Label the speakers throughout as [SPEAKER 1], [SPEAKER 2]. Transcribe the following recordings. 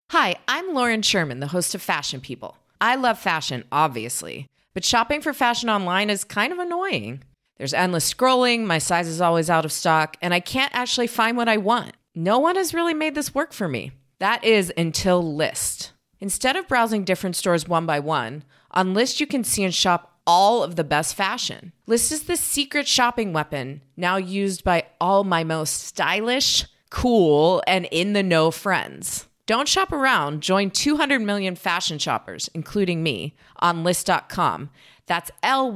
[SPEAKER 1] Hi, I'm Lauren Sherman, the host of Fashion People. I love fashion, obviously, but shopping for fashion online is kind of annoying. There's endless scrolling, my size is always out of stock, and I can't actually find what I want. No one has really made this work for me. That is until Lyst. Instead of browsing different stores one by one, on Lyst you can see and shop all of the best fashion. Lyst is the secret shopping weapon, now used by all my most stylish, cool, and in-the-know friends. Don't shop around. Join 200 million fashion shoppers, including me, on Lyst.com. That's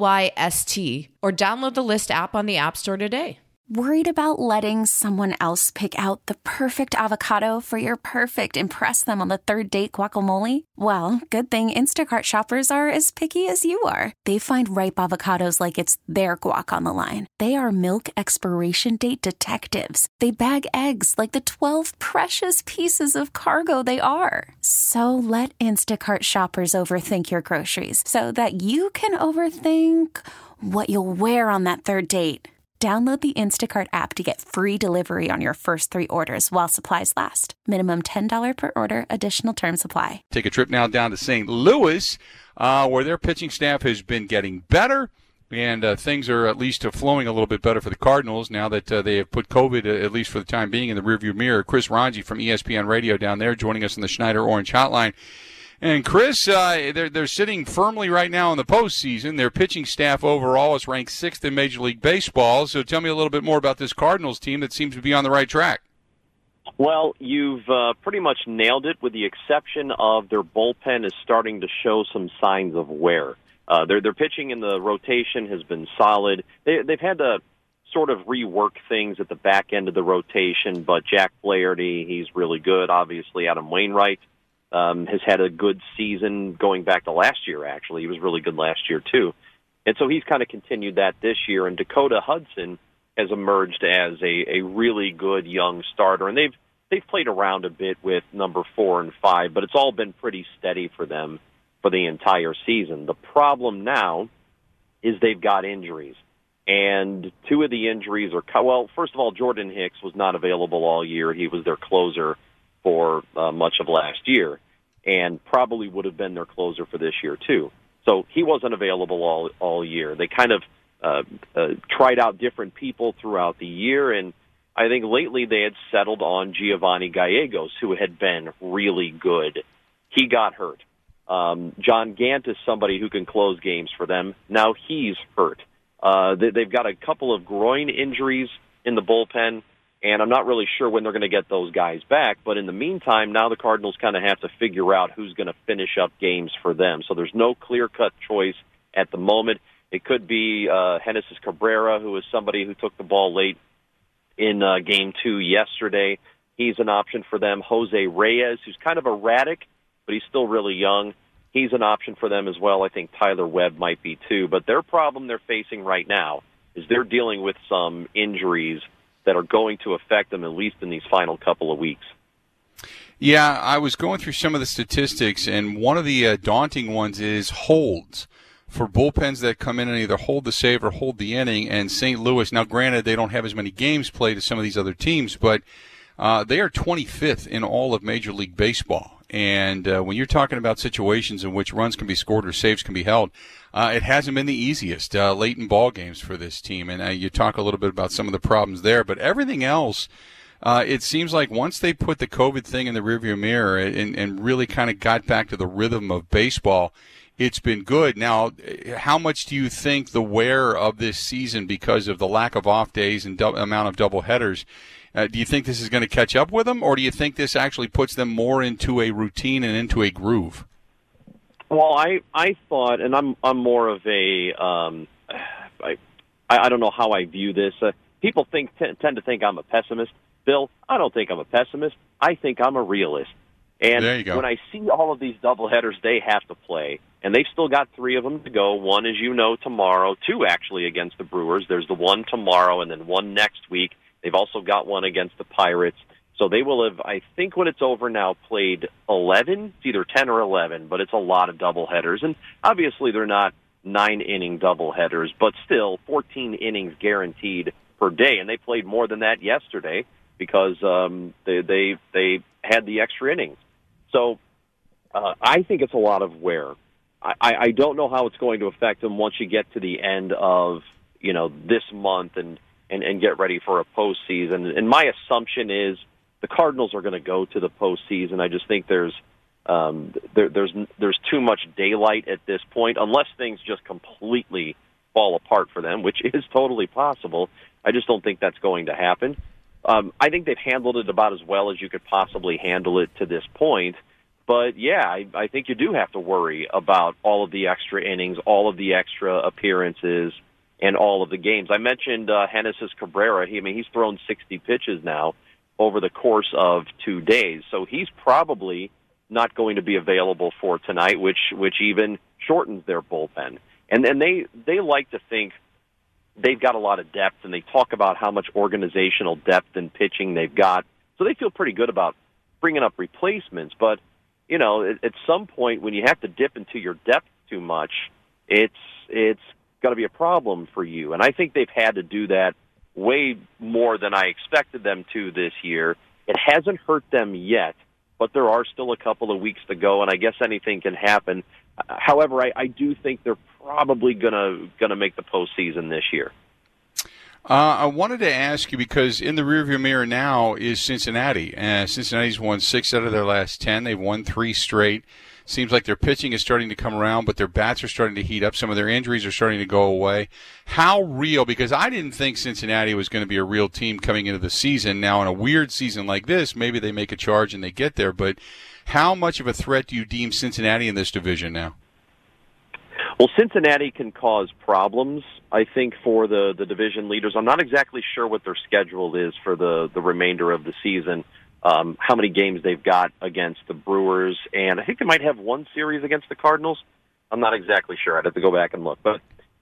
[SPEAKER 1] Lyst, or download the Lyst app on the App Store today.
[SPEAKER 2] Worried about letting someone else pick out the perfect avocado for your perfect impress them on the third date guacamole? Well, good thing Instacart shoppers are as picky as you are. They find ripe avocados like it's their guac on the line. They are milk expiration date detectives. They bag eggs like the 12 precious pieces of cargo they are. So let Instacart shoppers overthink your groceries so that you can overthink what you'll wear on that third date. Download the Instacart app to get free delivery on your first 3 orders while supplies last. Minimum $10 per order. Additional terms apply.
[SPEAKER 3] Take a trip now down to St. Louis, where their pitching staff has been getting better, and things are at least flowing a little bit better for the Cardinals now that they have put COVID, at least for the time being, in the rearview mirror. Chris Ranji from ESPN Radio down there joining us on the Schneider Orange Hotline. And Chris, they're sitting firmly right now in the postseason. Their pitching staff overall is ranked 6th in Major League Baseball. So tell me a little bit more about this Cardinals team that seems to be on the right track.
[SPEAKER 4] Well, you've pretty much nailed it, with the exception of their bullpen is starting to show some signs of wear. Their pitching in the rotation has been solid. They've had to sort of rework things at the back end of the rotation, but Jack Flaherty, he's really good. Obviously, Adam Wainwright has had a good season going back to last year, actually. He was really good last year, too. And so he's kind of continued that this year. And Dakota Hudson has emerged as a really good young starter. And they've played around a bit with number 4 and 5, but it's all been pretty steady for them for the entire season. The problem now is they've got injuries. And 2 of the injuries are, well, first of all, Jordan Hicks was not available all year. He was their closer for much of last year, and probably would have been their closer for this year, too. So he wasn't available all year. They kind of tried out different people throughout the year, and I think lately they had settled on Giovanni Gallegos, who had been really good. He got hurt. John Gant is somebody who can close games for them. Now he's hurt. They've got a couple of groin injuries in the bullpen, and I'm not really sure when they're going to get those guys back. But in the meantime, now the Cardinals kind of have to figure out who's going to finish up games for them. So there's no clear-cut choice at the moment. It could be Genesis Cabrera, who is somebody who took the ball late in Game 2 yesterday. He's an option for them. Jose Reyes, who's kind of erratic, but he's still really young. He's an option for them as well. I think Tyler Webb might be too. But their problem they're facing right now is they're dealing with some injuries that are going to affect them, at least in these final couple of weeks.
[SPEAKER 3] Yeah, I was going through some of the statistics, and one of the daunting ones is holds for bullpens that come in and either hold the save or hold the inning. And St. Louis, now granted they don't have as many games played as some of these other teams, but they are 25th in all of Major League Baseball. And when you're talking about situations in which runs can be scored or saves can be held, it hasn't been the easiest late in ball games for this team. And you talk a little bit about some of the problems there. But everything else, it seems like once they put the COVID thing in the rearview mirror and really kind of got back to the rhythm of baseball, it's been good. Now, how much do you think the wear of this season, because of the lack of off days and amount of doubleheaders, do you think this is going to catch up with them, or do you think this actually puts them more into a routine and into a groove?
[SPEAKER 4] Well, I thought, and I'm more of a I don't know how I view this. People tend to think I'm a pessimist. Bill, I don't think I'm a pessimist. I think I'm a realist. And
[SPEAKER 3] there you go.
[SPEAKER 4] When I see all of these doubleheaders they have to play, and they've still got 3 of them to go. One, as you know, tomorrow. 2 actually against the Brewers. There's the one tomorrow, and then one next week. They've also got one against the Pirates. So they will have, I think when it's over now, played 11. It's either 10 or 11, but it's a lot of doubleheaders. And obviously they're not 9-inning doubleheaders, but still 14 innings guaranteed per day. And they played more than that yesterday because they had the extra innings. So I think it's a lot of wear. I don't know how it's going to affect them once you get to the end of this month and get ready for a postseason. And my assumption is the Cardinals are going to go to the postseason. I just think there's too much daylight at this point, unless things just completely fall apart for them, which is totally possible. I just don't think that's going to happen. I think they've handled it about as well as you could possibly handle it to this point. But, yeah, I think you do have to worry about all of the extra innings, all of the extra appearances, and all of the games. I mentioned Genesis Cabrera. He's thrown 60 pitches now over the course of 2 days. So he's probably not going to be available for tonight, which even shortens their bullpen. And they like to think they've got a lot of depth, and they talk about how much organizational depth and pitching they've got. So they feel pretty good about bringing up replacements. But, at some point when you have to dip into your depth too much, it's got to be a problem for you. And I think they've had to do that way more than I expected them to this year. It hasn't hurt them yet, but there are still a couple of weeks to go, and I guess anything can happen. However, I do think they're probably gonna make the postseason this year.
[SPEAKER 3] I wanted to ask you, because in the rearview mirror now is Cincinnati. Cincinnati's won 6 out of their last 10. They've won 3 straight. Seems like their pitching is starting to come around, but their bats are starting to heat up. Some of their injuries are starting to go away. How real, because I didn't think Cincinnati was going to be a real team coming into the season. Now, in a weird season like this, maybe they make a charge and they get there, but how much of a threat do you deem Cincinnati in this division now?
[SPEAKER 4] Well, Cincinnati can cause problems, I think, for the division leaders. I'm not exactly sure what their schedule is for the remainder of the season, how many games they've got against the Brewers, and I think they might have one series against the Cardinals. I'm not exactly sure. I'd have to go back and look. But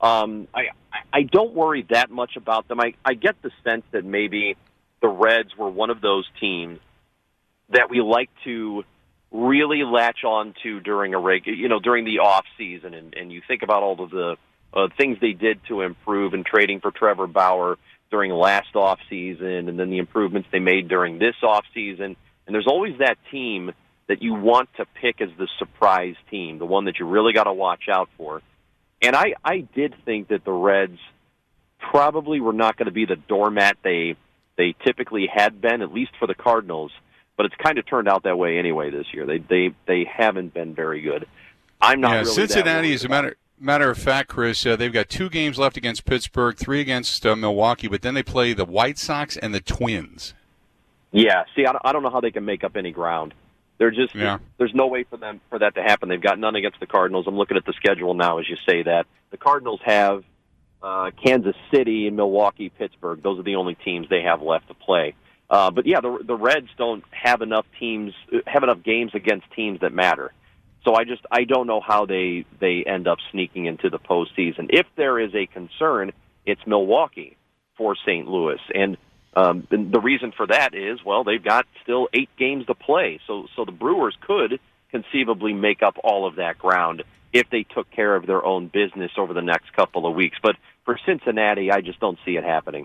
[SPEAKER 4] I don't worry that much about them. I get the sense that maybe the Reds were one of those teams that we like to really latch on to during during the off season, and you think about all of the things they did to improve in trading for Trevor Bauer during last off season, and then the improvements they made during this off season. And there's always that team that you want to pick as the surprise team, the one that you really got to watch out for. And I did think that the Reds probably were not going to be the doormat they typically had been, at least for the Cardinals. But it's kind of turned out that way anyway this year. They haven't been very good. I'm not really
[SPEAKER 3] Cincinnati, as a matter of fact, Chris, they've got 2 games left against Pittsburgh, 3 against Milwaukee, but then they play the White Sox and the Twins.
[SPEAKER 4] Yeah, see, I don't know how they can make up any ground. There's no way for that to happen. They've got none against the Cardinals. I'm looking at the schedule now as you say that. The Cardinals have Kansas City, Milwaukee, Pittsburgh. Those are the only teams they have left to play. But yeah, the Reds don't have enough games against teams that matter. So I don't know how they end up sneaking into the postseason. If there is a concern, it's Milwaukee for St. Louis, and the reason for that is, well, they've got still 8 games to play. So the Brewers could conceivably make up all of that ground if they took care of their own business over the next couple of weeks. But for Cincinnati, I just don't see it happening.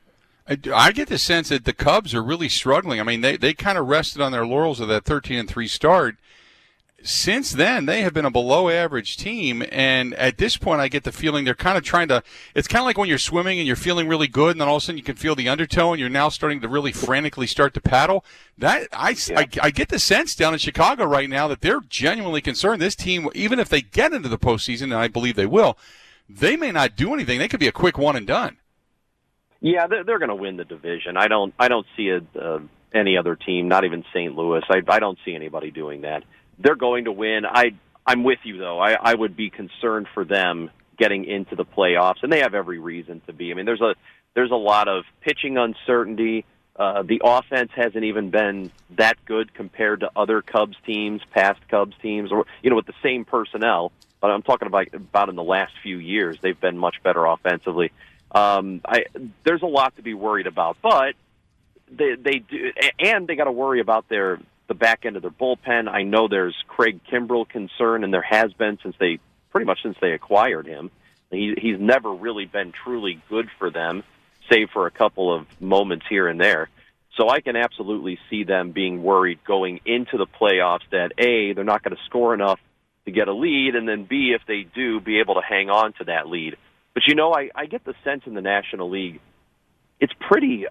[SPEAKER 3] I get the sense that the Cubs are really struggling. I mean, they kind of rested on their laurels of that 13-3 start. Since then, they have been a below-average team, and at this point, I get the feeling they're kind of trying to – it's kind of like when you're swimming and you're feeling really good, and then all of a sudden you can feel the undertow, and you're now starting to really frantically start to paddle. I get the sense down in Chicago right now that they're genuinely concerned. This team, even if they get into the postseason, and I believe they will, they may not do anything. They could be a quick one and done.
[SPEAKER 4] Yeah, they're going to win the division. I don't see any other team, not even St. Louis. I don't see anybody doing that. They're going to win. I'm with you, though. I would be concerned for them getting into the playoffs, and they have every reason to be. I mean, there's a lot of pitching uncertainty. The offense hasn't even been that good compared to other Cubs teams, past Cubs teams, or with the same personnel. But I'm talking about in the last few years, they've been much better offensively. There's a lot to be worried about, but they do, and they got to worry about the back end of their bullpen. I know there's Craig Kimbrell concern, and there has been since they acquired him. He's never really been truly good for them, save for a couple of moments here and there. So I can absolutely see them being worried going into the playoffs that, A, they're not going to score enough to get a lead, and then B, if they do, be able to hang on to that lead. But, I get the sense in the National League, it's pretty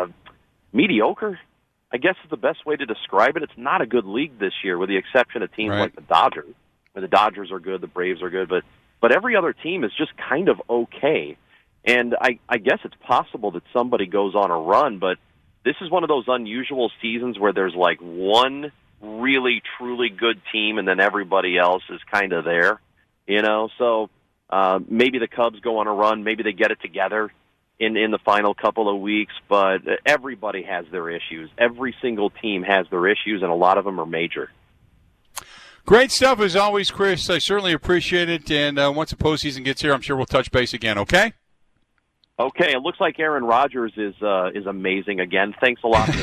[SPEAKER 4] mediocre, I guess is the best way to describe it. It's not a good league this year, with the exception of teams like the Dodgers, where the Dodgers are good, the Braves are good, but every other team is just kind of okay. And I guess it's possible that somebody goes on a run, but this is one of those unusual seasons where there's like one really, truly good team, and then everybody else is kind of there, So maybe the Cubs go on a run, maybe they get it together in the final couple of weeks, but everybody has their issues. Every single team has their issues, and a lot of them are major.
[SPEAKER 3] Great stuff as always, Chris. I certainly appreciate it, and once the postseason gets here, I'm sure we'll touch base again, okay?
[SPEAKER 4] Okay, it looks like Aaron Rodgers is amazing again. Thanks a lot for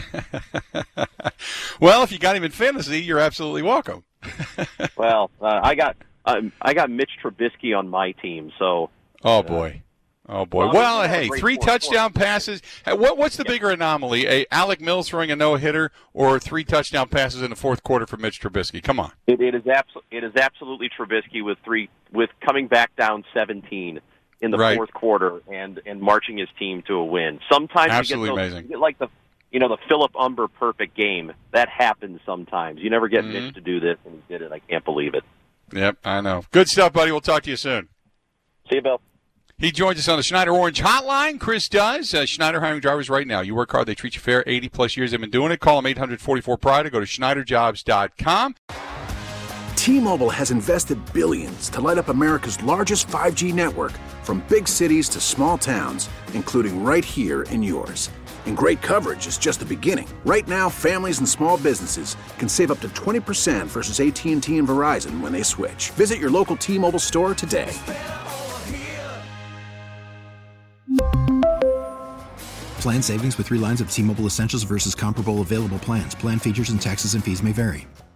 [SPEAKER 4] that.
[SPEAKER 3] Well, if you got him in fantasy, you're absolutely welcome.
[SPEAKER 4] Well, I got Mitch Trubisky on my team, so.
[SPEAKER 3] Oh boy. Well, hey, 3 touchdown passes. What's the bigger anomaly? Alec Mills throwing a no-hitter, or 3 touchdown passes in the fourth quarter for Mitch Trubisky? Come on.
[SPEAKER 4] It is absolutely Trubisky with coming back down 17 in the fourth quarter and marching his team to a win. Sometimes
[SPEAKER 3] absolutely
[SPEAKER 4] you get like the Philip Umber perfect game. That happens sometimes. You never get Mitch to do this, and he did it. I can't believe it.
[SPEAKER 3] Yep, I know. Good stuff, buddy. We'll talk to you soon.
[SPEAKER 4] See you, Bill.
[SPEAKER 3] He joins us on the Schneider Orange Hotline. Chris does. Schneider hiring drivers right now. You work hard, they treat you fair. 80-plus years they've been doing it. Call them 844-PRIDE or go to SchneiderJobs.com.
[SPEAKER 5] T-Mobile has invested billions to light up America's largest 5G network, from big cities to small towns, including right here in yours. And great coverage is just the beginning. Right now, families and small businesses can save up to 20% versus AT&T and Verizon when they switch. Visit your local T-Mobile store today.
[SPEAKER 6] Plan savings with 3 lines of T-Mobile Essentials versus comparable available plans. Plan features and taxes and fees may vary.